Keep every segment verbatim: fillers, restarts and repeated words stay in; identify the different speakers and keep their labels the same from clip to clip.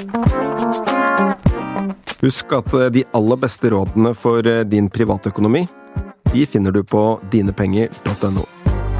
Speaker 1: Husk at de aller beste rådene for din privatøkonomi, de finner du på dinepenger punktum no.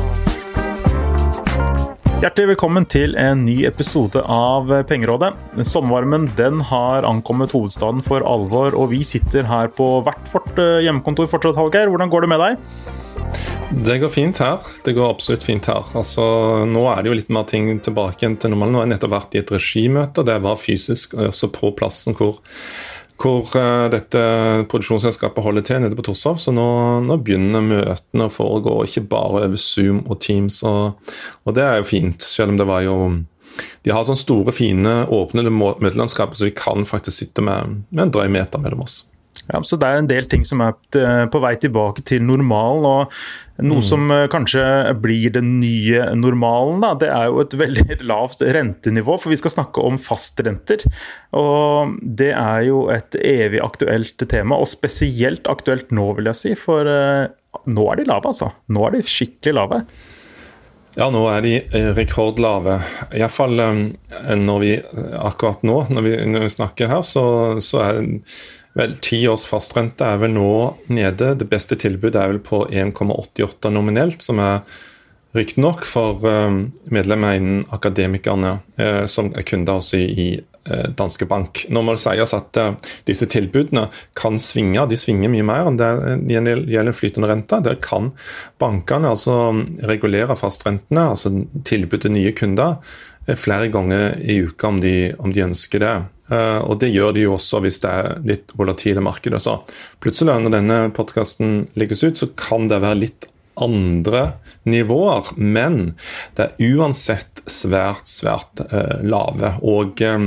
Speaker 2: Hjertelig velkommen til en ny episode av Pengerådet. Sommervarmen den har ankommet hovedstaden for alvor, og vi sitter her på hvert vårt hjemmekontor fortsatt, Hallgeir. Hvordan går det med deg?
Speaker 3: Det går fint her. Det går absolutt fint her. Altså, nå er det jo litt mer ting tilbake igjen til normalen. Nå har jeg nettopp vært i et regimøte, det var fysisk, også på plassen hvor hvor uh, dette produksjonsselskapet holder til nede på Torshov, så nå, nå begynner møtene å foregå, ikke bare over Zoom og Teams, og, og det er jo fint, selv om det var jo, de har sånne store, fine, åpnede møtelandskaper, så vi kan faktisk sitte med, med en drøy meter mellom oss.
Speaker 2: Ja, så det er en del ting som er på vei tilbake til normalen, og noe mm. som kanskje blir den nye normalen, da, det er jo et veldig lavt rentenivå, for vi skal snakke om fastrenter, og det er jo et evig aktuelt tema, og spesielt aktuelt nå, vil jeg si, for uh, nå er de lave, altså. Nå er de skikkelig lave.
Speaker 3: Ja, nå er de rekordlave. I hvert fall um, når vi, akkurat nå, når vi, når vi snakker her, så, så er vel, ti års fastrente er vel nå nede. Det beste tilbudet er vel på en komma åttiåtte nominelt, som er riktig nok for um, medlemmer innen akademikerne, eh, som er kunder også i, i eh, Danske Bank. Nå må det sies at uh, disse tilbudene kan svinge, de svinger mye mer enn det gjelder flytende rente. Der kan bankene altså regulere fastrentene, altså tilbud til nye kunder, eh, flere ganger i uka om de, om de ønsker det. Uh, og det gjør de jo også hvis det er litt volatile markeder. Så plutselig når denne podcasten legges ut, så kan det være litt andre nivåer, men det er uansett svært, svært uh, lave. Og uh,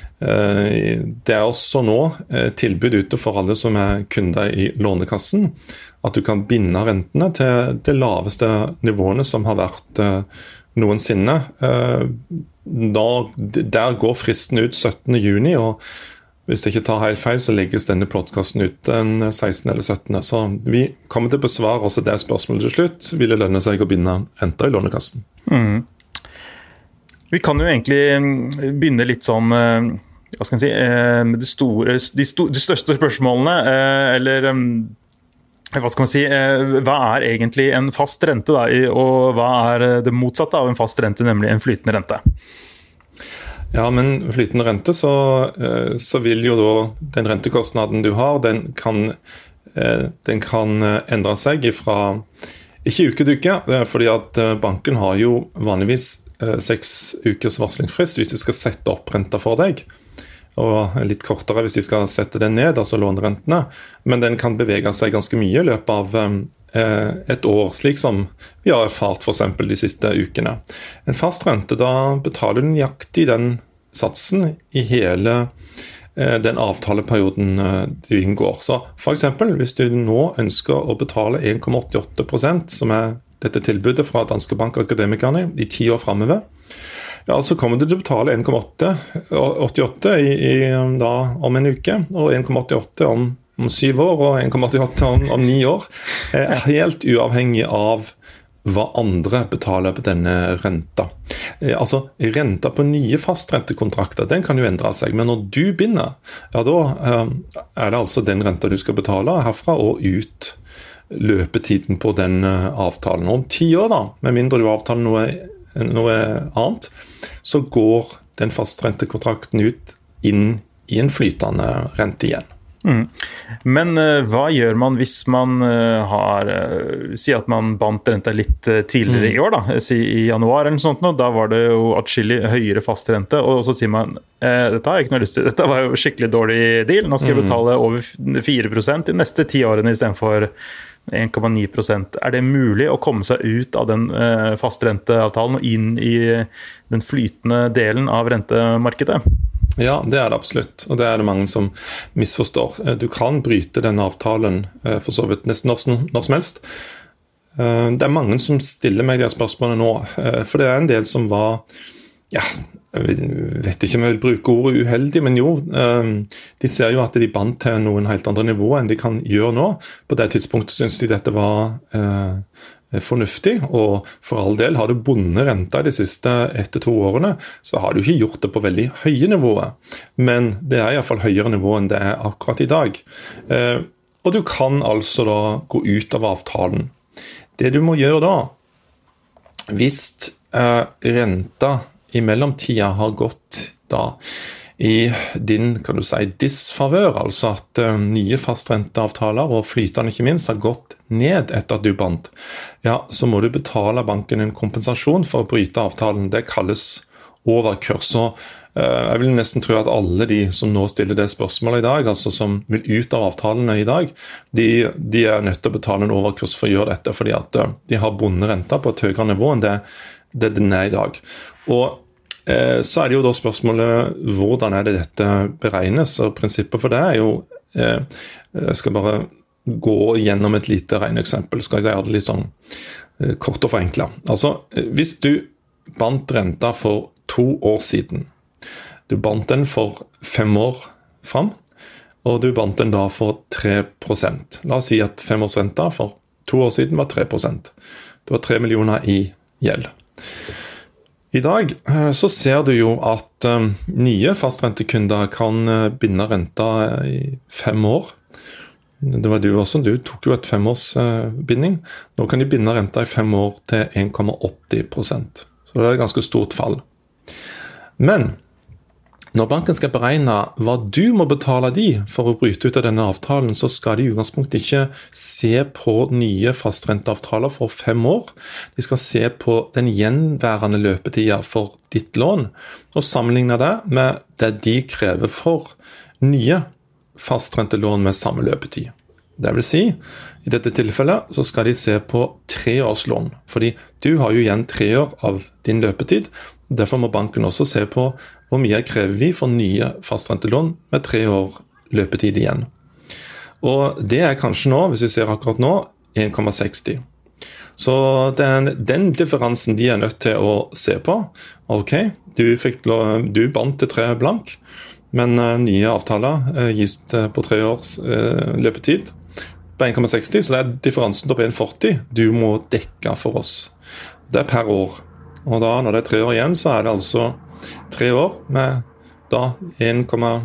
Speaker 3: det er også nå uh, tilbud ute for alle som er kunder i Lånekassen, at du kan binde rentene til de laveste nivåene som har vært uh, noensinne. Uh, Da, der går fristen ut syttende juni, og hvis jeg ikke tar helt feil, så legges denne podcasten ut den sekstende eller syttende. Så vi kommer til å besvare også det spørsmålet til slutt. Vil det lønne seg å binde renter i Lånekassen?
Speaker 2: Mm. Vi kan jo egentlig begynne litt sånn, hva skal jeg si, med de, store, de, sto, de største spørsmålene, eller hva skal man si, hva er egentlig en fast rente da, og hva er det motsatte av en fast rente, nemlig en flytende rente?
Speaker 3: Ja, men flytende rente, så, så vil jo da den rentekostnaden du har, den kan, den kan endre seg fra, ikke uke til uke, fordi at banken har jo vanligvis seks ukers varslingsfrist hvis de skal sette opp renta for deg, og litt kortere hvis de skal sette den ned, altså lånerentene, men den kan bevege seg ganske mye i løpet av eh, et år, slik som vi har erfart for eksempel de siste ukene. En fast rente, da betaler du nøyaktig den satsen i hele eh, den avtaleperioden eh, du inngår. Så for eksempel, hvis du nå ønsker å betale en komma åttiåtte prosent, som er dette tilbudet fra Danske Bank Akademikerne i ti år fremover, ja, så kommer du til å betale en komma åttiåtte i, i, da, om en uke, og en komma åttiåtte om, om syv år, og en komma åttiåtte om, om ni år. Er helt uavhengig av hva andre betaler på denne renta. Eh, altså, renta på nye fastrentekontrakter, den kan jo endre seg, men når du binder, ja, da eh, er det altså den renta du skal betale herfra og ut løpetiden på den eh, avtalen. Og om ti år da, med mindre du avtaler noe noe annet, så går den fastrentekontrakten ut inn i en flytende rente igjen.
Speaker 2: Mm. Men uh, hva gjør man hvis man uh, har, uh, si at man bandt renta litt uh, tidligere mm. i år da, si i januar eller noe sånt nå, da var det jo atskillig høyere fastrente, og så sier man, uh, dette har jeg ikke noe lyst til, dette var jo skikkelig dårlig deal, nå skal jeg betale over fire prosent de neste ti årene i stedet for en komma ni prosent. Er det mulig å komme seg ut av den uh, fastrenteavtalen og inn i den flytende delen av rentemarkedet?
Speaker 3: Ja, det er det absolutt, og det er det mange som misforstår. Du kan bryte den avtalen uh, for så vidt nesten når, når som helst. Uh, det er mange som stiller meg de spørsmålene nå, uh, for det er en del som var ja, jeg vet ikke om jeg vil bruke ordet uheldig, men jo, de ser jo at de bandt til noen helt andre nivåer enn de kan gjøre nå. På det tidspunktet synes de dette var eh, fornuftig, og for all del har du bundet renta de siste ett til to årene, så har du ikke gjort det på veldig høye nivåer. Men det er i hvert fall høyere nivå enn det er akkurat i dag. Eh, og du kan altså da gå ut av avtalen. Det du må gjøre da, hvis eh, renta i mellomtida har gått da i din, kan du si, disfavør, altså at uh, nye fastrenteavtaler og flytende ikke minst har gått ned etter at du bandt, ja, så må du betale banken en kompensasjon for å bryte avtalen. Det kalles overkurs. Så uh, jeg vil nesten tro at alle de som nå stiller det spørsmålet i dag, altså som vil ut av avtalene i dag, de, de er nødt til å betale en overkurs for å gjøre dette, fordi at uh, de har bundet renta på et høyere nivå enn det, det den er i dag. Og så er det jo da spørsmålet hvordan er det dette beregnes, og prinsippet for det er jo jeg skal bare gå gjennom et lite regneeksempel, skal jeg gjøre det litt sånn kort og forenklet. Altså, hvis du bandt renta for to år siden, du bandt den for fem år frem, og du bandt den da for tre prosent. La oss si at femårsrenta for to år siden var tre prosent. Det var tre millioner i gjeld. I dag så ser du jo at um, nye fastrentekunder kan uh, binde renta i fem år. Det var du også, du tok jo et femårsbinding. Uh, Nå kan de binde renta i fem år til en komma åtti prosent. Så det er et ganske stort fall. Men når banken skal beregne hva du må betale de for å bryte ut av denne avtalen, så skal de i utgangspunktet ikke se på nye fastrenteavtaler for fem år. De skal se på den gjenværende løpetida for ditt lån, og sammenligne det med det de krever for nye fastrentelån med samme løpetid. Det vil si, i dette tilfellet så skal de se på treårslån, fordi du har jo igjen tre år av din løpetid. Derfor må banken også se på hvor mye krever vi for nye fastrentelån med tre år løpetid igjen. Og det er kanskje nå, hvis vi ser akkurat nå, en komma seksti. Så den, den differansen de er nødt til å se på. Ok, du, fikk, du bandt til tre blank, men uh, nye avtaler uh, gis på tre års uh, løpetid på en komma seksti, så det er differansen til en komma førti du må dekke for oss. Det er per år. Og da, når det er tre år igjen, så er det altså tre år med da en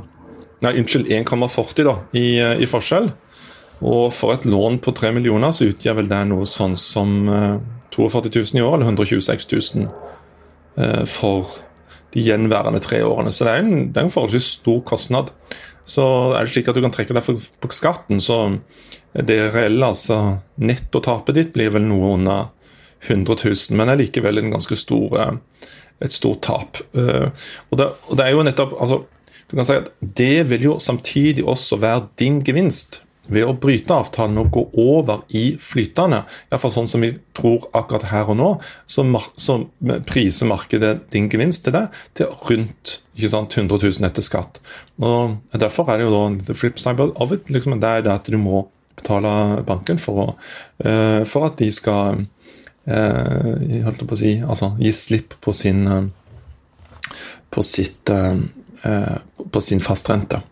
Speaker 3: komma førti da, i, i forskjell. Og for et lån på tre millioner så utgjør vel det noe sånn som uh, førtito tusen i år, eller hundre og tjueseks tusen uh, for de gjenværende tre årene. Så det er en, det er en forholdsvis stor kostnad. Så er det slik at du kan trekke deg på skatten, så det reelle, altså nettotapet ditt blir vel noe under hundre tusen, men er likevel en ganske stor, et stort tap. Og det, og det er jo nettopp, altså, du kan si at det vil jo samtidig også være din gevinst ved å bryte avtalen og gå over i flytende. I hvert fall sånn som vi tror akkurat her og nå, så, så priser markedet din gevinst til det til rundt ikke sant, hundre tusen etter skatt. Og derfor er det jo da the flip side of it, liksom, det er det at du må betale banken for, å, for at de skal jeg holdt på å si, altså gi slipp på sin på sitt på sin fastrente.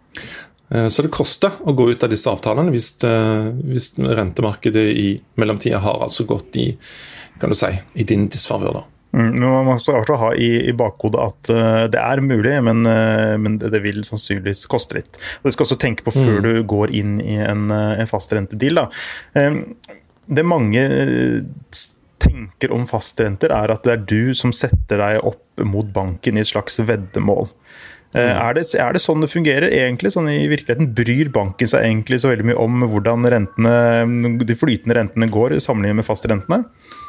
Speaker 3: Så det koster å gå ut av disse avtalene hvis, hvis rentemarkedet i mellomtida har altså gått i, kan du si, i din disfavør da.
Speaker 2: Mm, men man skal også ha i, i bakhodet at uh, det er mulig, men, uh, men det, det vil sannsynligvis koste litt. Og det skal også tenke på før mm. du går inn i en, en fastrentedeal da. Um, Det mange tenker om fastrenter er at det er du som setter deg opp mot banken i et slags veddemål. Mm. Er, det, er det sånn det fungerer egentlig? Sånn i virkeligheten bryr banken seg egentlig så veldig mye om hvordan rentene, de flytende rentene går sammenlignet med fastrentene?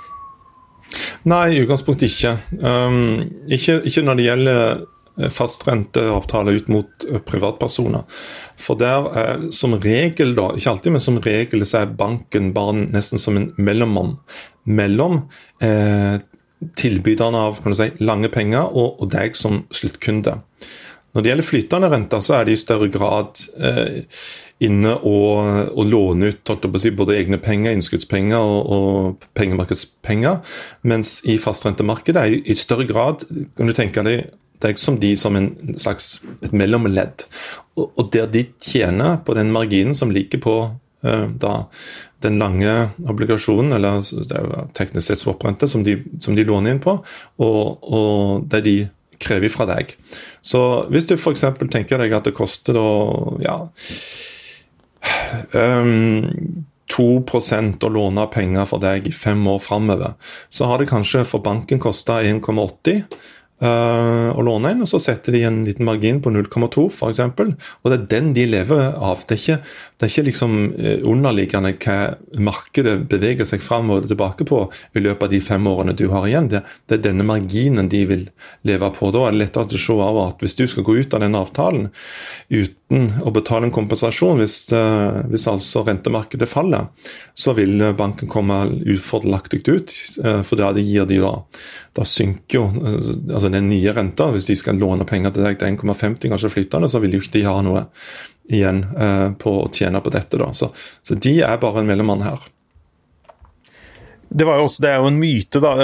Speaker 3: Nei, i utgangspunktet ikke. Um, ikke. Ikke når det gjelder fastrenteavtaler ut mot privatpersoner. For der er som regel da, ikke alltid, men som regel så er banken bare nesten som en mellommann mellom eh, tilbyderne av kan du si, lange penger og, og deg som sluttkunde. Når det gjelder flytende renter, så er det i større grad eh, inne og, og låne ut å si, både egne penger, innskuddspenger og, og pengemarkedspenger, mens i fastrentemarkedet er i større grad, kan du tenke deg, deg som de som en slags et mellomledd. Og, og der de tjener på den marginen som ligger på uh, da, den lange obligasjonen, eller det er jo teknisk sett swap-rente, som, de, som de låner inn på, og, og det de krever fra deg. Så hvis du for eksempel tenker deg at det koster da, ja, um, to prosent å låne penger for deg i fem år fremover, så har det kanskje for banken kostet en komma åtti Uh, å låne inn, og så setter de en liten margin på null komma to for eksempel, og det er den de lever av. Det er ikke, det er ikke liksom underliggende hva markedet beveger seg frem og tilbake på i løpet av de fem årene du har igjen. Det, det er denne marginen de vil leve på. Da er det lettere å se av at hvis du skal gå ut av denne avtalen uten å betale en kompensasjon, hvis, uh, hvis altså rentemarkedet faller, så vil banken komme ufordelaktig ut, uh, for da det gir de da, da synker jo uh, altså den nye renta, hvis de skal låne penger til deg til en komma femti kanskje flyttende, så vil jo ikke de ha noe igjen uh, på å tjene på dette da. Så, så de er bare en mellommann her.
Speaker 2: Det, var jo også, det er jo en myte da,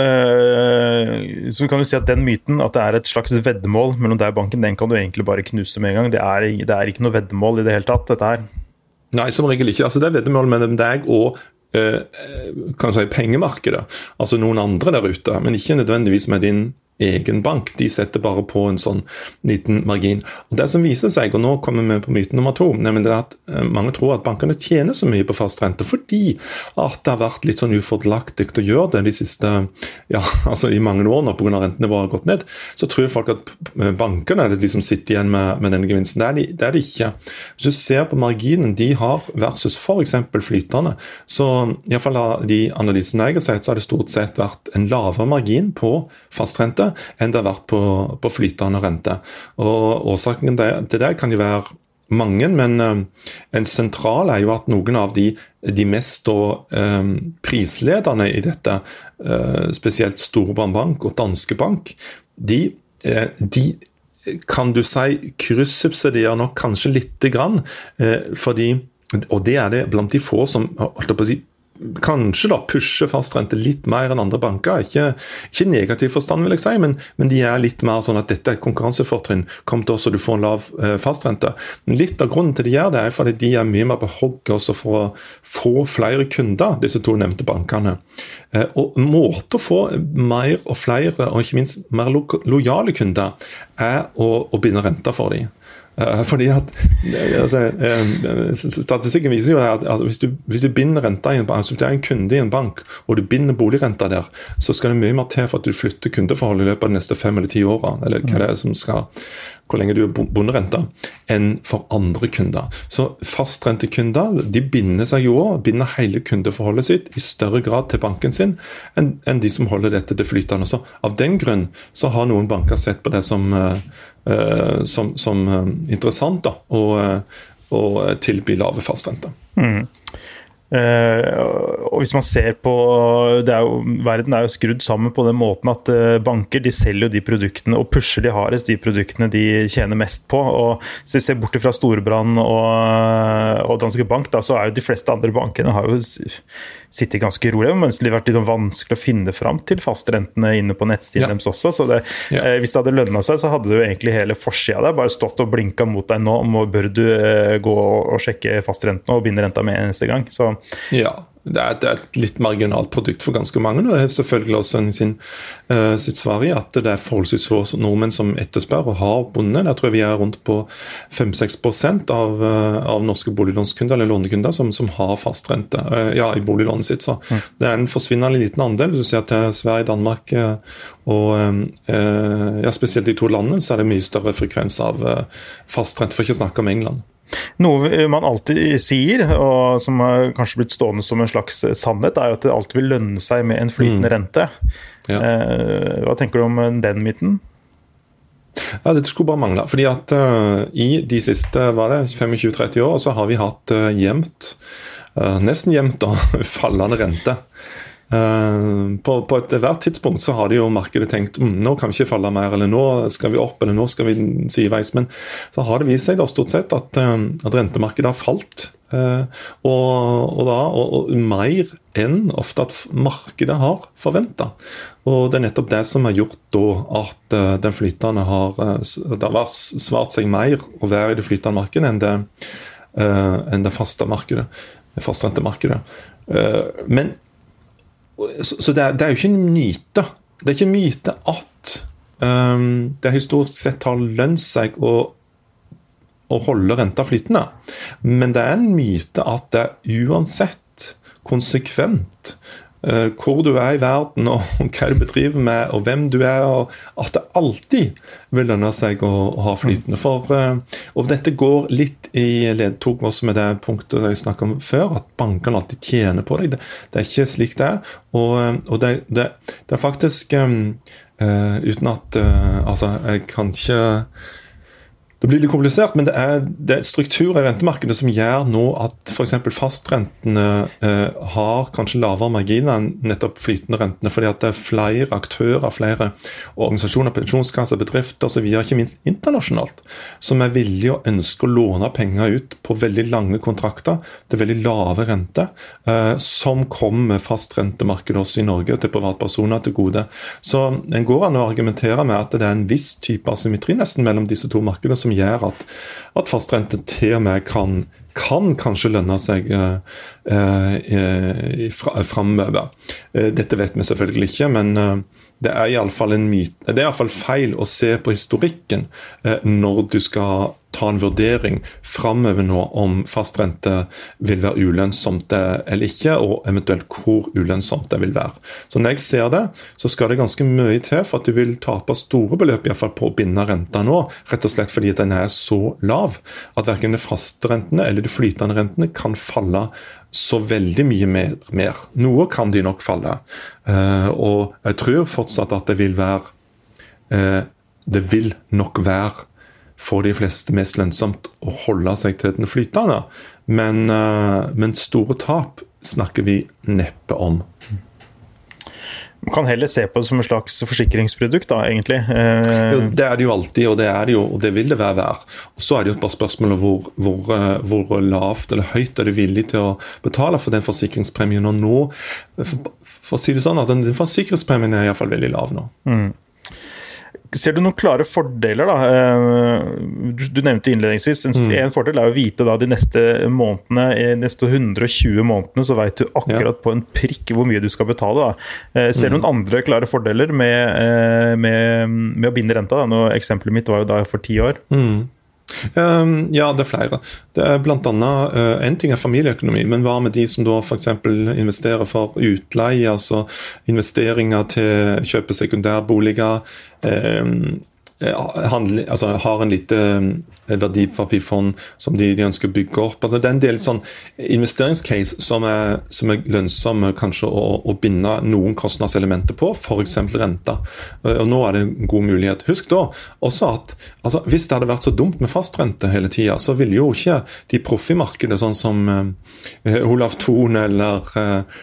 Speaker 2: uh, så kan du si at den myten, at det er et slags veddemål mellom deg og banken, den kan du egentlig bare knuse med en gang. Det er, det er ikke noe veddemål i det hele tatt, dette her.
Speaker 3: Nei, som regel ikke. Altså det er veddemål mellom deg og uh, kan si pengemarkedet, altså noen andre der ute, men ikke nødvendigvis med din egen bank. De setter bare på en sånn liten margin. Og det som viser seg, og nå kommer vi på myten nummer to, nemlig det at mange tror at bankene tjener så mye på fast rente fordi at det har vært litt sånn ufordelaktig å gjøre det de siste, ja, altså i mange år nå på grunn av rentenivået har gått ned, så tror folk at bankene er det de som sitter igjen med, med denne gevinsten. Det er, de, det er det ikke. Hvis du ser på marginen de har versus for eksempel flytende, så i hvert fall av de analysene jeg har sett, så har det stort sett vært en lavere margin på fast rente enn det har vært på, på flytende rente. Og årsaken til det kan jo være mange, men um, en sentral er jo at noen av de, de mest da, um, prislederne i dette, uh, spesielt Storebrand Bank og Danske Bank, de, uh, de kan du si kryssubsidierer nok kanskje lite grann, uh, fordi, og det er det blant de få som, holdt på å si, kanskje da pusher fastrente litt mer enn andre banker, ikke, ikke negativ forstand vil jeg si, men, men de er litt mer sånn at dette er et konkurransefortrinn, kom til oss og du får en lav eh, fastrente. Men litt av grunnen til de gjør det er fordi de er mye mer på hogg også for å få flere kunder, disse to nevnte bankene. Eh, og måte å få mer og flere, og ikke minst mer lo lojale kunder, er å, å binde renter for dem. Fordi at altså, statistikken viser jo at altså, hvis, du, hvis du binder renta i en bank, altså, hvis du er en kunde i en bank og du binder boligrenta der, så skal det mye mer til for at du flytter kundeforholdet i løpet av de neste fem eller ti årene, eller hva det er som skal, hvor lenge du er bonderenta, enn for andre kunder. Så fastrentekunder, de binder seg jo også, binder hele kundeforholdet sitt i større grad til banken sin enn, enn de som holder dette til flytende. Så av den grunn så har noen banker sett på det som Uh, som, som uh, interessant da, og, uh, og tilby lave fastrente.
Speaker 2: Mm. Uh, og hvis man ser på det er jo, verden er jo skrudd sammen på den måten at uh, banker de selger jo de produktene og pusher de hardest de produktene de tjener mest på, og hvis vi ser bort fra Storebrand og, og Danske Bank da, så er jo de fleste andre bankene har jo sitter ganske rolig, mens det har vært litt vanskelig å finne fram til fastrentene inne på nettsiden ja. Deres også, så det, ja. eh, hvis det hadde lønnet seg, så hadde det jo egentlig hele forsiden der bare stått og blinket mot deg nå, må, bør du eh, gå og sjekke fastrentene og binde renta med eneste gang. Så.
Speaker 3: Ja, det er, det er et litt marginalt produkt for ganske mange, og det er selvfølgelig også sin, uh, sitt svar i at det er forholdsvis få nordmenn som etterspør og har bundet. Jeg tror vi er rundt på fem til seks prosent av, uh, av norske boliglånskunder eller lånekunder som, som har fastrente uh, ja, i boliglånet sitt. Så mm. det er en forsvinnende liten andel. Hvis du ser til Sverige, Danmark uh, og uh, ja, spesielt de to landene, så er det mye større frekvens av uh, fastrente, for ikke å snakke om England.
Speaker 2: Noe man alltid sier, og som har kanskje blitt stående som en slags sannhet, er jo at det alltid vil lønne seg med en flytende mm. rente. Ja. Eh, hva tenker du om den myten?
Speaker 3: Ja, det skulle bare mangle. Fordi at uh, i de siste var det tjuefem til tretti år så har vi hatt uh, jevnt, uh, nesten jevnt da, fallende rente. På, på et hvert tidspunkt så har de jo markedet tenkt mm, nå kan vi ikke falle mer, eller nå skal vi opp, eller nå skal vi sideveis. Men så har det vist seg da stort sett at, at rentemarkedet har falt. Og, og, da, og, og mer enn ofte at markedet har forventet. Og det er nettopp det som har gjort da at den flytende har, det har vært svart seg mer å være i det flytende markedet enn det, enn det faste markedet, det fastrentemarkedet. Men Så, så det, er, det er jo ikke en myte. Det er ikke en myte at um, det historisk sett har lønt seg å, å holde renta flytende. Men det er en myte at det uansett konsekvent uh, hvor du er i verden og hva du bedriver med og hvem du er, og at det alltid vil lønne seg å, å ha flytende. For, uh, og dette går litt i ledtog også med det punktet jeg snakket om før, at bankene alltid tjener på deg. Det, det er ikke slik det er. Og, og det, det, det er faktisk um, uh, uten at uh, altså, jeg kan ikke Det blir litt komplisert, men det er, det er strukturer i rentemarkedet som gjør nå at for eksempel fastrentene eh, har kanskje lavere marginer enn nettopp flytende rentene, fordi at det er flere aktører, flere organisasjoner, pensjonskasser, bedrifter og så videre, ikke minst internasjonalt, som er villige og ønsker å låne penger ut på veldig lange kontrakter til veldig lave rente, eh, som kommer fastrentemarkedet også i Norge til privatpersoner til gode. Så en går an å argumentere med at det er en viss type asymmetri nesten mellom disse to markedene som gjør at, at fastrente til og med kan, kan kanskje lønne seg eh, eh, fra, fremover. Eh, dette vet vi selvfølgelig ikke, men eh, det er i alle fall en myte. Det er i alle fall feil å se på historikken eh, når du skal ta en vurdering fremover nå om fastrente vil være ulønnsomt eller ikke, og eventuelt hvor ulønnsomt det vil være. Så når jeg ser det, så skal det ganske mye til for at du vil tape store beløp i hvert fall på å binde renta nå, rett og slett fordi den er så lav at hverken de faste rentene eller de flytende rentene kan falle så veldig mye mer. mer. Noe kan de nok falle, uh, og jeg tror fortsatt at det vil være uh, det vil nok være for de fleste mest lønnsomt å holde seg til den flytende, men, uh, men store tap snakker vi neppe om.
Speaker 2: Man kan heller se på det som en slags forsikringsprodukt da, egentlig. Eh...
Speaker 3: Jo, det er det jo alltid, og det er det jo, og det vil det være hver. Og så er det jo bare spørsmålet hvor, hvor, hvor lavt eller høyt er du villig til å betale for den forsikringspremien, og nå, for, for å si det sånn, at den, den forsikringspremien er i hvert fall veldig lav nå.
Speaker 2: Mm. Ser du noen klare fordeler da? Du, du nevnte innledningsvis, en, mm. en fordel er å vite da de neste månedene, de neste hundre og tjue månedene, så vet du akkurat ja. på en prikk hvor mye du skal betale da. Ser du mm. noen andre klare fordeler med, med, med å binde renta da? Nå, eksempelet mitt var jo da for ti år.
Speaker 3: Mm. Um, ja, det er flere. Det er blant annet uh, en ting er familieøkonomi, men hva med de som da for eksempel investerer for utleie, altså investeringer til kjøpe sekundærboliger, um, handle, altså har en lite verdipapirfond som de, de ønsker å bygge opp. Altså det er en del sånn investeringscase som er, som er lønnsomme kanskje å, å binde noen kostnadselementer på, for eksempel renta. Og nå er det en god mulighet. Husk da også at altså, hvis det hadde vært så dumt med fastrente hele tiden, så ville jo ikke de proffe i markedet, sånn som uh, Olav Thon eller uh,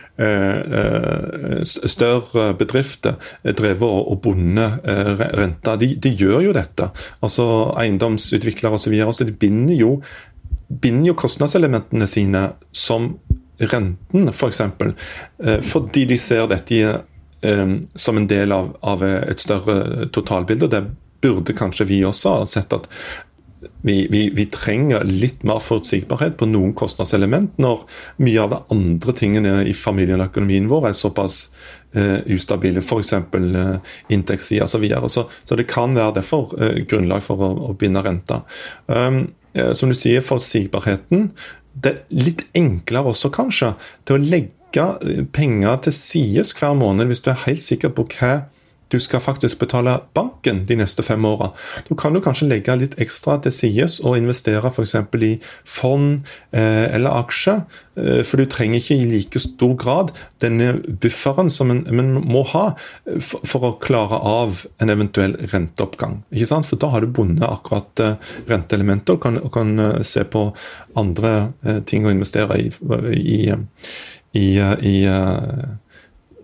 Speaker 3: større bedrifter drevet og bundet renta. De, de gjør jo dette. Altså eiendomsutviklere og så videre, så de binder jo, binder jo kostnadselementene sine som renten, for eksempel, fordi de ser dette som en del av, av et større totalbilde. Det burde kanskje vi også ha sett at Vi, vi, vi trenger litt mer forutsigbarhet på noen kostnadselement når mye av de andre tingene i familien og økonomien vår er såpass uh, ustabile, for eksempel uh, inntektssida og så videre. Så, så det kan være derfor uh, grunnlag for å, å binde renta. Um, uh, som du sier, forutsigbarheten, det er litt enklere også kanskje til å legge penger til sides hver måned hvis du er helt sikker på hva du skal faktisk betale banken de neste fem årene. Du kan jo kanskje legge litt ekstra til sides og investere for eksempel i fond eh, eller aksjer, eh, for du trenger ikke i like stor grad denne bufferen som en, en må ha for, for å klare av en eventuell renteoppgang. Ikke sant? For da har du bundet akkurat eh, renteelementet og kan, og kan eh, se på andre eh, ting å investere i, i, i, i, i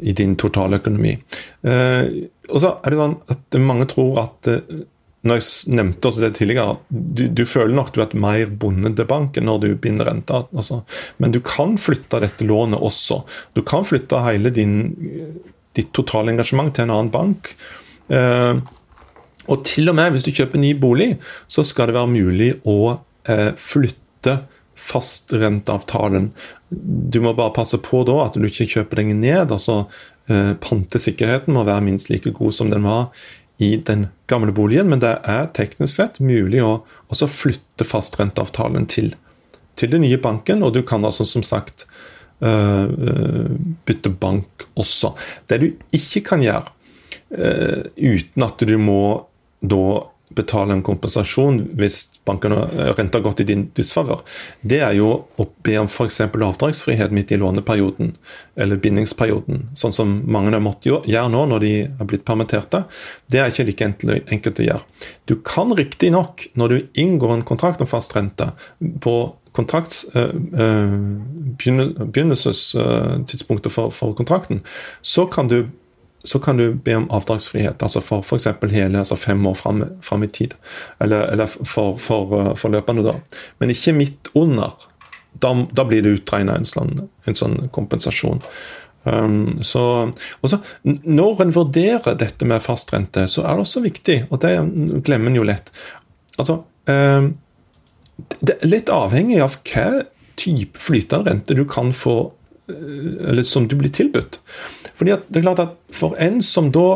Speaker 3: i din totaløkonomi. Eh, og så er det sånn at mange tror at eh, når jeg nevnte også det tidligere, du, du føler nok du er mer bundet til banken når du binder renta, altså. Men du kan flytte dette lånet også. Du kan flytte hele din, ditt totale engasjement til en annen bank. Eh, og til og med hvis du kjøper ny bolig, så skal det være mulig å eh, flytte fastrenteavtalen. Du må bare passe på da at du ikke kjøper deg ned, altså eh, pantesikkerheten må være minst like god som den var i den gamle boligen, men det er teknisk sett mulig å også flytte fastrenteavtalen til, til den nye banken, og du kan altså som sagt eh, bytte bank også. Det du ikke kan gjøre, eh, uten at du må da betale en kompensasjon hvis banken renta har gått i din disfavør, det er jo å be om for eksempel avdragsfrihet midt i låneperioden, eller bindingsperioden, sånn som mange har måttet gjøre nå når de har blitt permitterte. Det er ikke like enkelt å gjøre. Du kan riktig nok, når du inngår en kontrakt om fast rente, på kontrakts uh, uh, begynnelsestidspunktet for, for kontrakten, så kan du så kan du be om avdragsfrihet, altså for, for eksempel hele altså fem år frem, frem i tid, eller, eller for, for, for løpende da. Men ikke midt under, da, da blir det utregnet en sånn, en sånn kompensasjon. Um, så, og så, når en vurderer dette med fastrente, så er det også viktig, og det glemmer en jo lett, altså, um, det er litt avhengig av hva type flytende rente du kan få, eller som du blir tilbudt. Fordi at det er klart at for en som da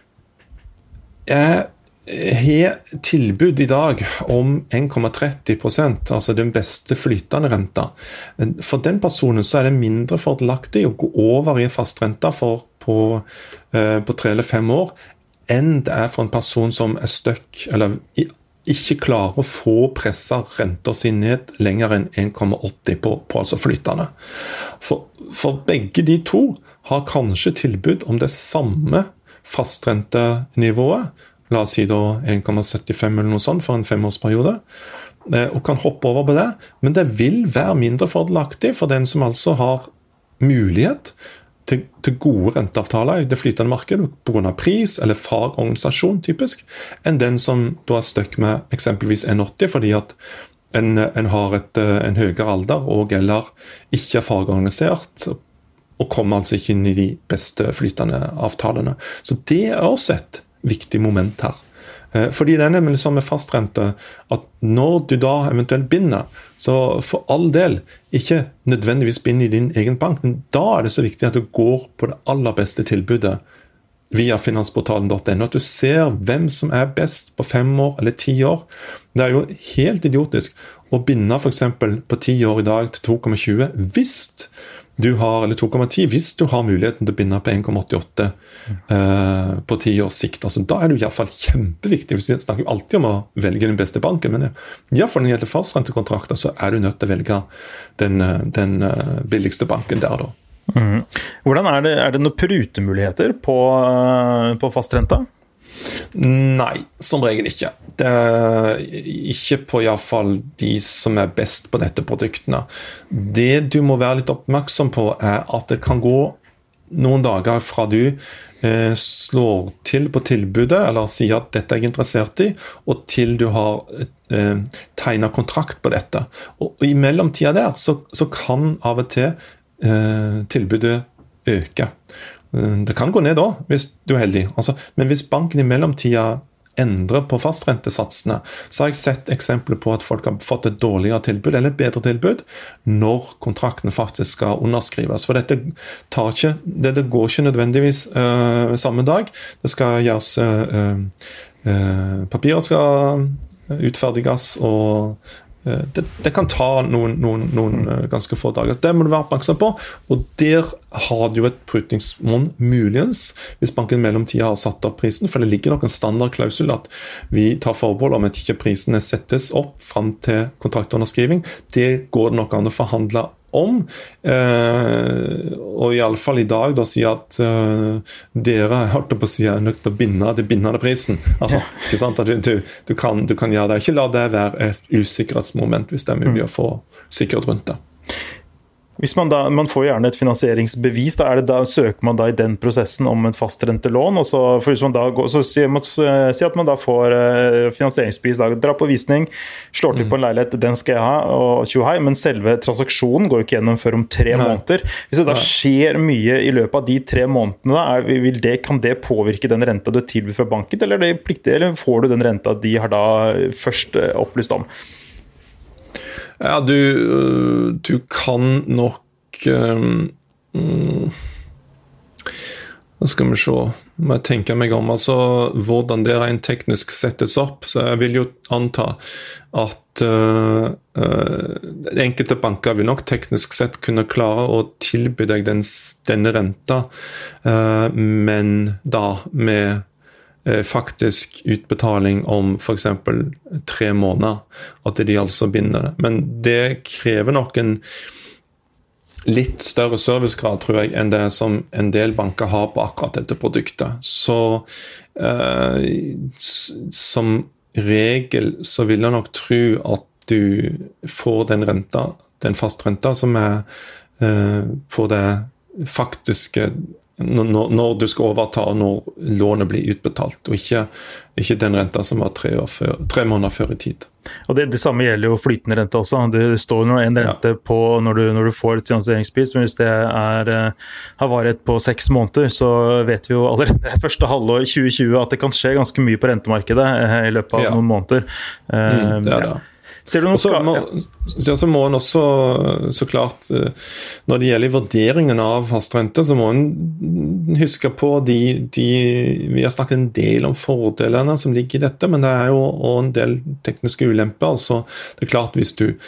Speaker 3: er har tilbud i dag om en komma tretti prosent, altså den beste flytende renta, for den personen så er det mindre fordelaktig å gå over i fastrenta for på, eh, på tre eller fem år, enn det er for en person som er støkk, eller ikke klarer å få presset renter sin ned lenger enn en komma åtti på, på altså flytende. For, for begge de to har kanskje tilbud om det samme fastrentenivået, la oss si da en komma syttifem eller noe sånt for en femårsperiode, og kan hoppe over på det, men det vil være mindre fordelaktig for den som altså har mulighet til, til gode renteavtaler i det flytende markedet på grunn av pris eller fagorganisasjon typisk, enn den som da er støkk med eksempelvis en komma åtti, fordi at en, en har et, en høyere alder og eller ikke er fagorganisert, og kommer altså ikke inn i de beste flytende avtalene. Så det er også et viktig moment her. Fordi det er nemlig sånn med fastrente, at når du da eventuelt binder, så for all del ikke nødvendigvis binder i din egen bank, men da er det så viktig at du går på det aller beste tilbudet via finansportalen punktum no, at du ser hvem som er best på fem år eller ti år. Det er jo helt idiotisk å binde for eksempel på ti år i dag til to komma tjue, hvis du har, eller to komma ti, hvis du har muligheten til å binde på en komma åttiåtte eh, på ti års sikt. Altså, da er det i hvert fall kjempeviktig. Vi snakker jo alltid om å velge den beste banken, men i hvert fall når det gjelder fastrentekontrakter, så er du nødt til å velge den, den billigste banken der da.
Speaker 2: Mm. Hvordan er det, er det noen prutemuligheter på, på fastrenta?
Speaker 3: Nei, som regel ikke. Det er ikke på i hvert fall de som er best på dette produktene. Det du må være litt oppmerksom på er at det kan gå noen dager fra du eh, slår til på tilbudet, eller sier at dette er jeg interessert i, og til du har eh, tegnet kontrakt på dette. Og, og i mellomtida der så, så kan av og til eh, tilbudet øke. Det kan gå ned da, hvis du er heldig. Altså, men hvis banken i mellomtida endrer på fastrentesatsene, så har jeg sett eksempler på at folk har fått et dårligere tilbud, eller et bedre tilbud, når kontrakten faktisk skal underskrives. For dette, tar ikke, det, det går ikke nødvendigvis uh, samme dag. Det skal gjøres uh, uh, papirer skal utferdiges, og Det, det kan ta noen, noen, noen ganske få dager. Det må du være oppmerksom på, og der har du et prutningsmål muligens, hvis banken mellomtida har satt opp prisen, for det ligger nok en standardklausul at vi tar forbehold om at ikke prisene settes opp frem til kontraktunderskriving. Det går det nok an å forhandle om, eh, og i alle fall i dag da sier at eh, dere holdt på å si er nødt til å binde det bindende prisen. Altså, ikke sant? At du, du, du, kan, du kan gjøre det. Ikke la det være et usikkerhetsmoment hvis det er mulig å få sikkerhet rundt det.
Speaker 2: Hvis man da, man får gjerne et finansieringsbevis, da, er det da søker man da i den prosessen om et fastrentelån, og så, for hvis man da går, så sier man, sier at man da får finansieringsbevis, da, dra på visning, slår til på en leilighet, den skal jeg ha, og tjohei, men selve transaksjonen går jo ikke gjennom før om tre Nei. måneder. Hvis det da skjer mye i løpet av de tre månedene, da, er, vil det, kan det påvirke den renta du tilbyr fra banken, eller, det pliktig, eller får du den renta de har da først opplyst om?
Speaker 3: Ja, du, du kan nok um, Nå skal vi se om jeg tenker meg om altså, hvordan det rent teknisk settes opp, så jeg vil jo anta at uh, uh, enkelte banker vil nok teknisk sett kunne klare å tilby deg den, denne renta, uh, men da med faktisk utbetaling om for eksempel tre måneder, at de altså binder det. Men det krever nok en litt større servicegrad, tror jeg, enn det som en del banker har på akkurat dette produktet. Så eh, som regel så vil jeg nok tro at du får den renta, den fastrenta som er eh, på det faktiske Når, når du skal overta og når lånet blir utbetalt, og ikke, ikke den renta som var tre, år før, tre måneder før i tid.
Speaker 2: Og det, det samme gjelder jo flytende rente også. Det står jo en rente ja. på når du, når du får et finansieringspris, men hvis det er, har varet på seks måneder, så vet vi jo allerede første halvår tjue tjue at det kan skje ganske mye på rentemarkedet i løpet av ja. noen måneder.
Speaker 3: Mm, det er det.
Speaker 2: Ja. Ser du noe
Speaker 3: så må, ja, så må en også, så klart, når det gjelder vurderingen av fastrente, så må en huske på de, de vi har snakket en del om fordelene som ligger i dette, men det er jo også en del tekniske ulemper. Altså, det er klart, hvis du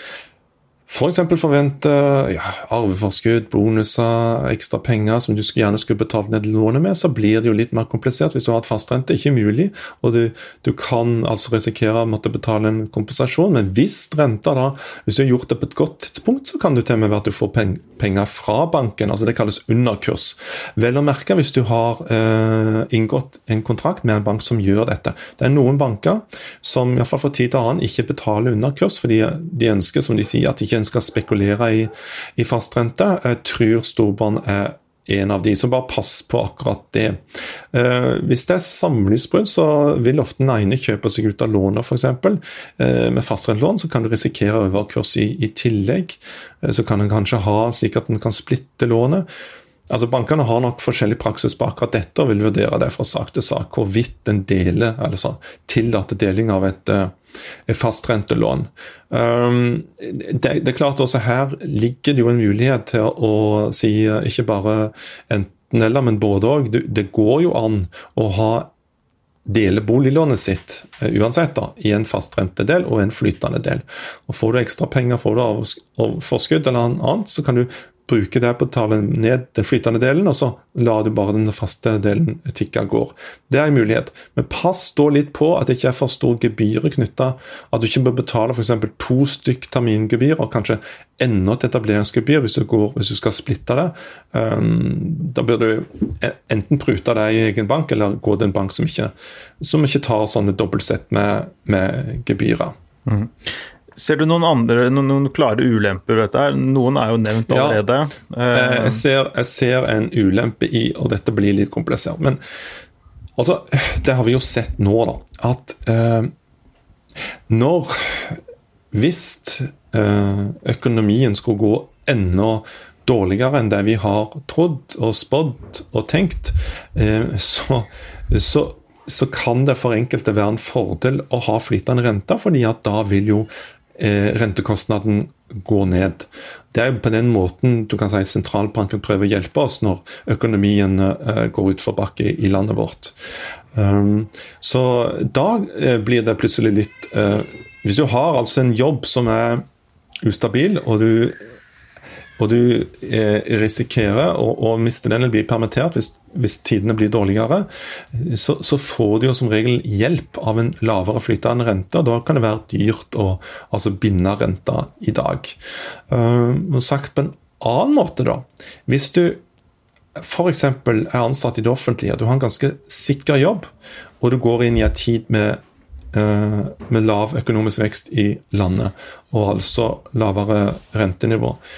Speaker 3: for eksempel forventer ja, arveforskudd, bonuser, ekstra penger som du gjerne skulle betalt ned lånet med, så blir det jo litt mer komplisert hvis du har et fastrente. Ikke mulig, og du, du kan altså risikere å måtte betale en kompensasjon, men hvis renta da, hvis du har gjort det på et godt tidspunkt, så kan du til og med være at du får penger fra banken, altså det kalles underkurs. Vel å merke hvis du har eh, inngått en kontrakt med en bank som gjør dette. Det er noen banker som i hvert fall for tid til annen ikke betaler underkurs, fordi de ønsker, som de sier, at de ikke skal spekulere i, i fastrente. Jeg tror Storbånd er en av de som bare passer på akkurat det. Eh, hvis det er samlivsbrudd, så vil ofte den ene kjøpe seg ut av lånet, for eksempel. Eh, med fastrentelån så kan du risikere overkurs i, i tillegg. Eh, så kan den kanskje ha slik at den kan splitte lånet. Altså Bankene har nok forskjellig praksis på akkurat dette og vil vurdere det fra sak til sak, hvorvidt en deler, eller så, tillater deling av et et fastrentelån. Um, det, det er klart også her ligger det jo en mulighet til å si ikke bare enten eller, men både og. Det, det går jo an å ha dele boliglånet sitt uansett da, i en fastrentedel og en flytende del. Og får du ekstra penger, får du av, av forskudd eller annet, så kan du bruke det på å betale ned den flytende delen, og så lar du bare den faste delen tikke av går. Det er en mulighet. Men pass da litt på at det ikke er for stor gebyrer knyttet, at du ikke bør betale for eksempel to stykk termingebyr, og kanskje enda et etableringsgebyr hvis du, går, hvis du skal splitte det. Um, da bør du enten prute det i egen bank, eller gå til en bank som ikke, som ikke tar sånne dobbeltsett med, med gebyrer.
Speaker 2: Mm. Ser du noen andre, noen, noen klare ulemper ved dette? Noen er jo nevnt allerede.
Speaker 3: Ja, jeg, ser, jeg ser en ulempe i, og dette blir litt komplisert, men altså, det har vi jo sett nå da, at eh, når, hvis eh, økonomien skulle gå enda dårligere enn det vi har trodd og spådd og tenkt, eh, så, så så kan det for enkelte være en fordel å ha flytende renter, fordi at da vil jo eh, rentekostnaden gå ned. Det er jo på den måten du kan si sentralbanken prøver å hjelpe oss når økonomien eh, går ut for bakke i, i landet vårt. Um, så da eh, blir det plutselig litt eh, hvis du har altså en jobb som er ustabil, og du og du eh, risikerer å, å miste den eller bli permittert hvis, hvis tidene blir dårligere, så, så får du jo som regel hjelp av en lavere flytende rente, og da kan det være dyrt å altså, binde renta i dag. Uh, og sagt på en annen måte da, hvis du for eksempel er ansatt i det offentlige, du har en ganske sikker jobb, og du går inn i en tid med uh, med lav økonomisk vekst i landet, og altså lavere rentenivå,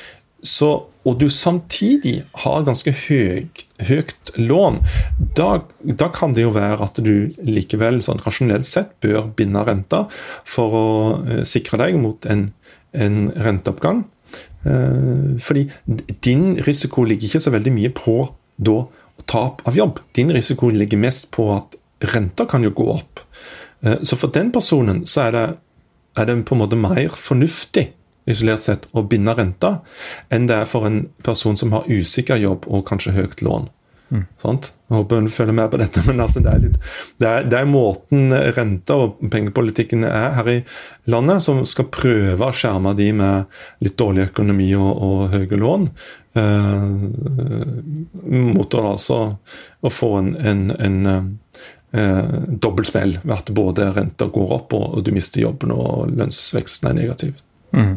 Speaker 3: så, og du samtidig har ganske høyt, høyt lån, da, da kan det jo være at du likevel sånn rasjonelt sett bør binde renta for å uh, sikre deg mot en, en renteoppgang. Uh, fordi din risiko ligger ikke så veldig mye på da tap av jobb. Din risiko ligger mest på at renta kan jo gå opp. Uh, så for den personen så er det, er det på en måte mer fornuftig isolert sett å binde renta, enn det er for en person som har usikker jobb og kanskje høyt lån. Mm. Sant? Jeg håper du følger med på dette, men altså det, er litt, det, er, det er måten renta og pengepolitikken er her i landet, som skal prøve å skjerme de med litt dårlig økonomi og, og høye lån, eh, mot å, altså, å få en, en, en eh, dobbeltsmell, ved at både renta går opp og, og du mister jobben og lønnsveksten er negativ.
Speaker 2: Mm.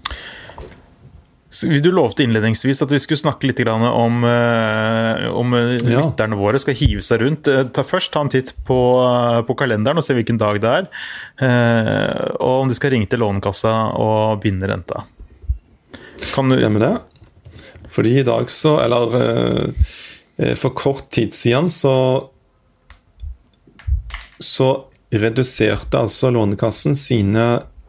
Speaker 2: Du lovte innledningsvis at vi skulle snakke litt om, om
Speaker 3: ja.
Speaker 2: lytterne våre skal hive seg rundt. Ta først ta en titt på, på kalenderen og se hvilken dag det er, og om de skal ringe til Lånekassa og binde renta. Kan du...
Speaker 3: Stemmer det. Fordi i dag så, eller for kort tid siden så, så reduserte altså Lånekassen sine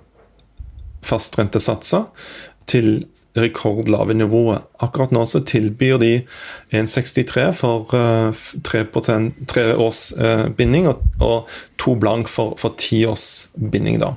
Speaker 3: fastrentesatser til rekordlave nivået. Akkurat nå så tilbyr de en komma sekstitre for uh, tre, tre års uh, binding og, og to blank for, for ti års binding da.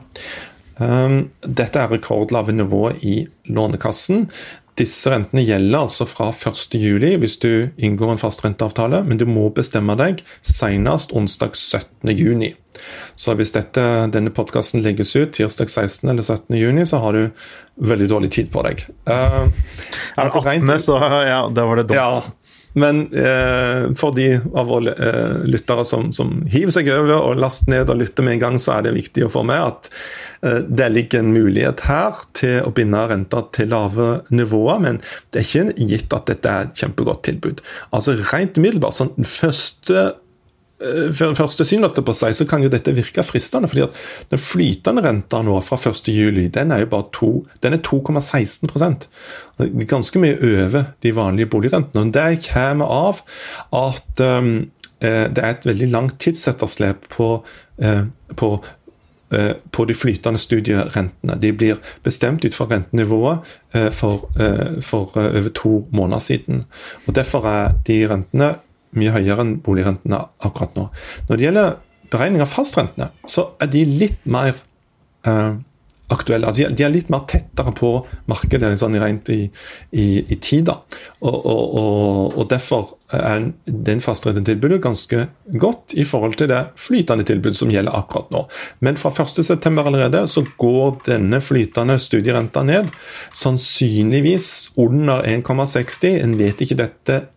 Speaker 3: Um, dette er rekordlave nivå i Lånekassen. Disse rentene gjelder altså fra første juli hvis du inngår en fastrenteavtale, men du må bestemme deg senest onsdag syttende juni. Så hvis dette, denne podcasten legges ut tirsdag sekstende eller syttende juni, så har du veldig dårlig tid på deg. Uh,
Speaker 2: er det attende, så ja, da var det dumt.
Speaker 3: Ja, men uh, for de av våre uh, lyttere som, som hiver seg over og laster ned og lytter med en gang, så er det viktig å få med at uh, det ligger en mulighet her til å binde renta til lave nivåer, men det er ikke gitt at dette er et kjempegodt tilbud. Altså rent umiddelbart, sånn første For første synløfte på seg, så kan jo dette virke fristende, fordi at den flytende renta nå fra første juli, den er jo bare to, den er to komma seksten prosent. Ganske mye over de vanlige boligrentene. Og det kommer av at um, det er et veldig langt tidsetterslep på, uh, på, uh, på de flytende studierentene. De blir bestemt ut fra rentenivået uh, for, uh, for uh, over to måneder siden. Og derfor er de rentene mye høyere enn boligrentene akkurat nå. Når det gjelder beregning av fastrentene, så er de litt mer uh, aktuelle. Altså, de er litt mer tettere på markedet sånn rent i, i, i tid. Da. Og, og, og, og derfor er den fastrentetilbudet ganske godt i forhold til det flytende tilbudet som gjelder akkurat nå. Men fra første september allerede så går denne flytende studierenta ned, sannsynligvis under en komma seksti. En vet ikke dette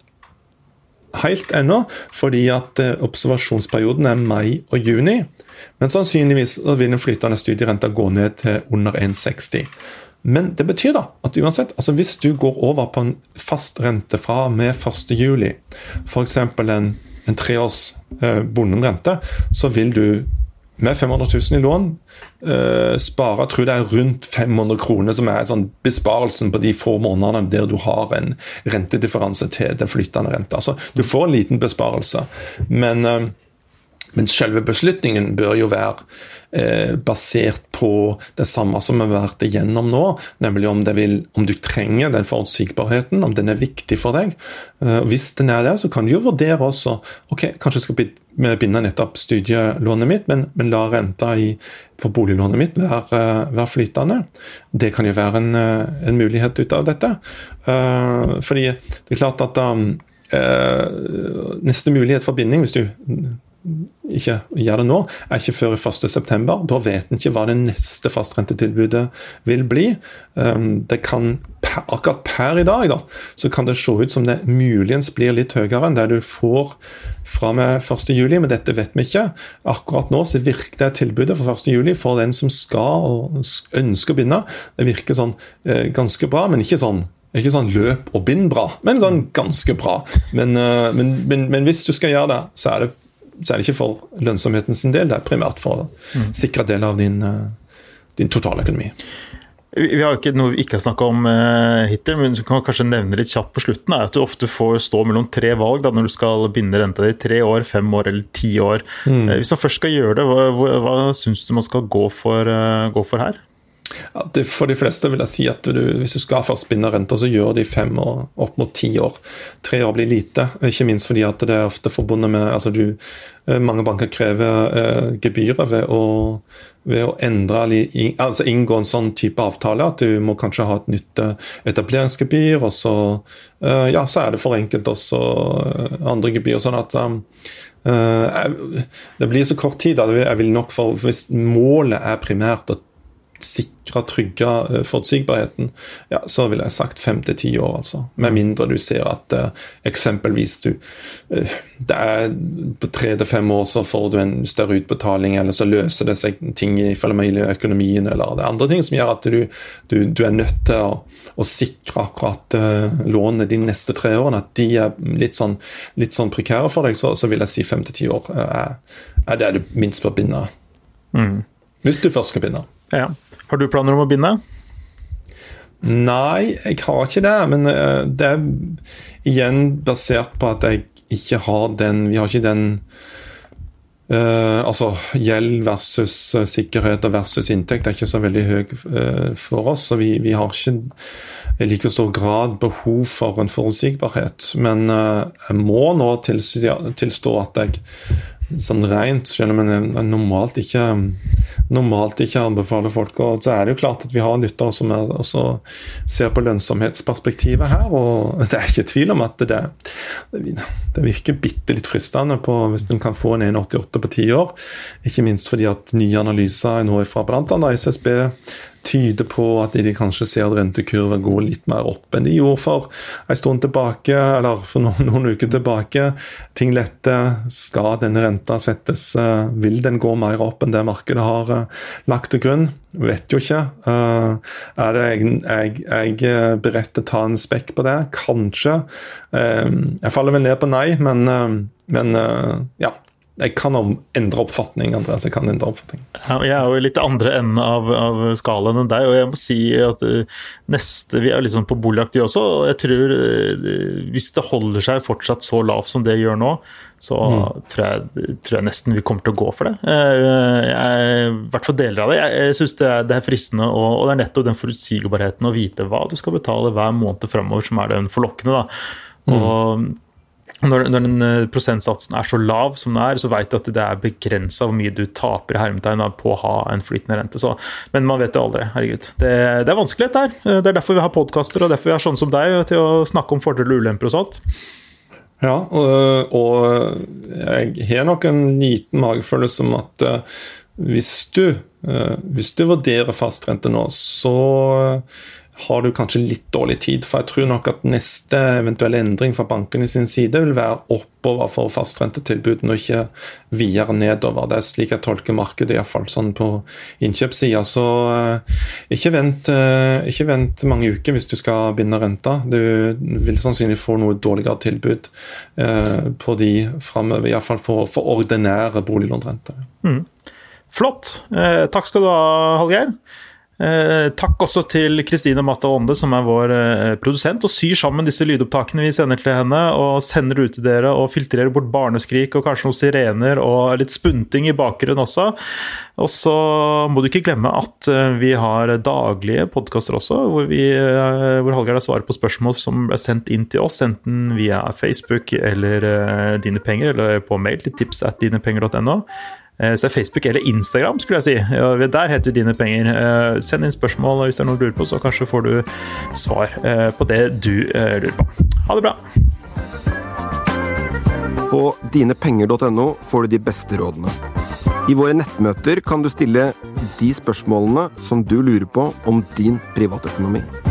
Speaker 3: helt ennå, fordi at eh, observasjonsperioden er mai og juni, men sannsynligvis vil den flytende studierenta gå ned til under en komma seksti. Men det betyr da at uansett, altså hvis du går over på en fast rente fra med første juli, for eksempel en, en treårs eh, bondenrente, så vil du med fem hundre tusen i lån uh, spare, tror det er rundt fem hundre kroner, som er sånn besparelsen på de få månedene der du har en rentedifferanse til den flytende renta. Altså, du får en liten besparelse, men, uh, men selve beslutningen bør jo være uh, basert på det samme som vi har vært igjennom nå, nemlig om, det vil, om du trenger den forutsigbarheten, om den er viktig for deg. Uh, hvis den er det, så kan du jo vurdere også, ok, kanskje jeg skal bli med å binde nettopp studielånet mitt, men, men la renta i, for boliglånet mitt være, være flytende. Det kan jo være en, en mulighet ut av dette. Uh, fordi det er klart at um, uh, neste mulighet for binding, hvis du ikke gjør det nå, er ikke før i første september. Da vet en ikke hva det neste fastrentetilbudet vil bli. Um, det kan, per, akkurat per i dag, da, så kan det se ut som det muligens blir litt høyere enn det du får fra med første juli, men dette vet vi ikke. Akkurat nå så virker det tilbudet for første juli for den som skal og ønsker å binde. Det virker sånn eh, ganske bra, men ikke sånn ikke sånn løp og bind bra, men sånn ganske bra. Men, uh, men, men, men hvis du skal gjøre det, så er det så er det ikke for lønnsomheten sin del, det er primært for å mm. sikre del av din, din totale økonomi.
Speaker 2: Vi har ikke noe vi ikke har snakket om uh, hittil, men du kan kanskje nevne litt kjapt på slutten, er at du ofte får stå mellom tre valg da, når du skal binde renta di tre år, fem år eller ti år. Mm. Uh, hvis man først skal gjøre det, hva, hva, hva synes du man skal gå for, uh, gå for her?
Speaker 3: Ja, det, for de fleste vil jeg si at du, hvis du skal først binde renter, så gjør de fem år, opp mot ti år. Tre år blir lite, ikke minst fordi at det er ofte forbundet med, altså du, mange banker krever eh, gebyrer ved å, ved å endre, altså inngå en sånn type avtale, at du må kanskje ha et nytt etableringsgebyr, og så, eh, ja, så er det for enkelt også andre gebyr, sånn at um, eh, det blir så kort tid, da. Jeg vil nok for, hvis målet er primært å sikre, trygge uh, forutsigbarheten, ja, så vil jeg sagt fem til ti år, altså. Med mindre du ser at uh, eksempelvis du, uh, det er på tre til fem år så får du en større utbetaling, eller så løser det seg ting i familieøkonomien, eller det er andre ting som gjør at du, du, du er nødt til å, å sikre akkurat uh, lånet de neste tre årene, at de er litt sånn, litt sånn prekære for deg, så, så vil jeg si fem til ti år uh, er, er det du minst bør binde. Mm. Hvis du først skal binde.
Speaker 2: Ja. Har du planer om å binde?
Speaker 3: Nei, jeg har ikke det, men det er igjen basert på at jeg ikke har den, vi har ikke den uh, altså gjeld versus sikkerhet og versus inntekt er ikke så veldig høy uh, for oss, så vi, vi har ikke i like stor grad behov for en forutsigbarhet, men uh, jeg må nå tilstå, tilstå at jeg sånn rent, selv om jeg normalt ikke normalt ikke anbefaler folk, og så er det jo klart at vi har lyttere som er, også ser på lønnsomhetsperspektivet her, og det er ikke tvil om at det, det virker bitte litt fristende på hvis du kan få en en komma åttiåtte på ti år, ikke minst fordi at nye analyser nå fra blant annet S S B tyder på at de kanskje ser at rentekurven går litt mer opp enn de gjorde for en stund tilbake, eller for noen, noen uker tilbake. Ting letter, skal denne renta settes, uh, vil den gå mer opp enn det markedet har uh, lagt til grunn? Vet jo ikke. Uh, er det jeg, jeg, jeg er beredt til å ta en spekk på det? Kanskje. Uh, jeg faller vel ned på nei, men, uh, men uh, ja. Jeg kan endre oppfatning, Andreas, jeg kan endre oppfatning.
Speaker 2: Ja, jeg er jo litt andre enden av, av skalaen enn deg, og jeg må si at neste, vi er litt sånn på boligaktig også, og jeg tror hvis det holder seg fortsatt så lavt som det gjør nå, så mm. tror, jeg, tror jeg nesten vi kommer til å gå for det. Jeg, jeg, I hvert fall deler av det. Jeg, jeg synes det er, det er fristende, og, og det er nettopp den forutsigbarheten å vite hva du skal betale hver måned fremover som er den forlokkende da. Og mm. Når, når den prosentsatsen er så lav som den er, så vet du at det er begrenset hvor mye du taper i hermetegn på å ha en flytende rente. Så, men man vet det aldri, herregud. Det, det er vanskelig dette her. Det er derfor vi har podcaster, og derfor vi har sånn som deg til å snakke om fordeler og ulemper og sånt.
Speaker 3: Ja, og, og jeg har nok en liten magefølelse om at uh, hvis du, uh, hvis du vurderer fastrente nå, så har du kanskje litt dårlig tid, for jeg tror nok at neste eventuelle endring fra banken i sin side vil være oppover for fastrentetilbudene og ikke videre nedover. Det er slik jeg tolker markedet, i hvert fall sånn på innkjøpssiden. Så uh, ikke, vent, uh, ikke vent mange uker hvis du skal binde renta. Du vil sannsynlig få noe dårligere tilbud uh, på de fremover, i hvert fall for, for ordinære boliglånrenter.
Speaker 2: Mm. Flott. Eh, takk skal du ha, Hallgeir. Eh, takk også til Kristine Mata Onde, som er vår eh, produsent, og syr sammen disse lydopptakene vi sender til henne, og sender ut til dere, og filtrerer bort barneskrik, og kanskje noen sirener, og litt spunting i bakgrunnen også. Og så må du ikke glemme at eh, vi har daglige podcaster også, hvor, vi, eh, hvor Hallgeir har svaret på spørsmål som ble sendt inn til oss, enten via Facebook eller eh, Dine Penger, eller på mail til tips at dinepenger punktum no. Så er Facebook eller Instagram, skulle jeg si. Der heter vi Dine Penger. Send inn spørsmål hvis det er noe du lurer på, så kanskje får du svar på det du lurer på. Ha det bra!
Speaker 1: På dinepenger punktum no får du de beste rådene. I våre nettmøter kan du stille de spørsmålene som du lurer på om din privatøkonomi.